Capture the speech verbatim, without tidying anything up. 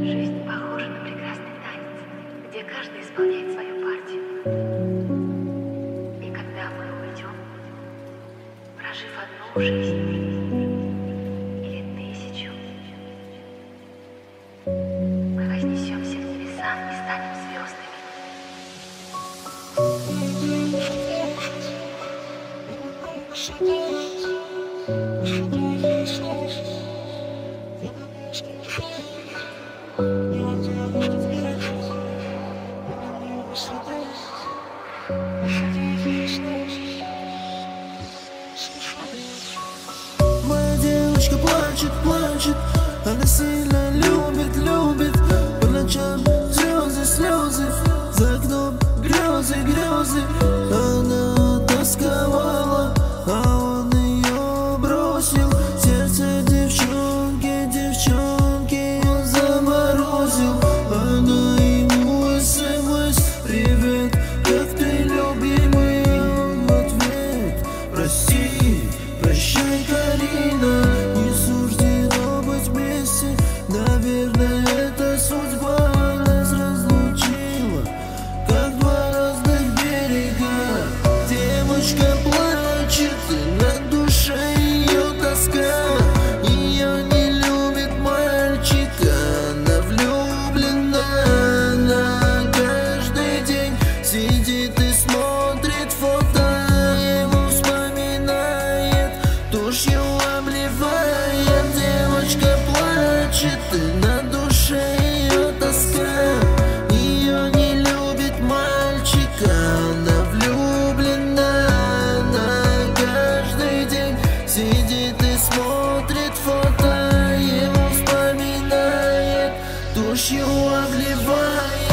Жизнь похожа на прекрасный танец, где каждый исполняет свою партию. И когда мы уйдем, прожив одну жизнь или тысячу, мы вознесемся к небесам и станем звездами. Моя девочка плачет, плачет, она сильно любит, любит. По ночам слезы, слезы, за окном грезы, грезы. Она тосковала, а он ее бросил. Сердце девчонки, девчонки он заморозил. Она ему смс: привет, как ты, любимый? Он в ответ: прости, прощай, Карина, не суждено быть вместе. Наверное, это судьба нас разлучила, как два разных берега. Девочка плачет, и на душе ее тоска. Ее не любит мальчика, она влюблена. Она каждый день сидит и смотрит фото, его вспоминает, тушью обливает. Девочка плачет, и на душе ее тоска. Ее не любит мальчика, она влюблена. Она каждый день сидит и смотрит фото, его вспоминает, тушью обливает.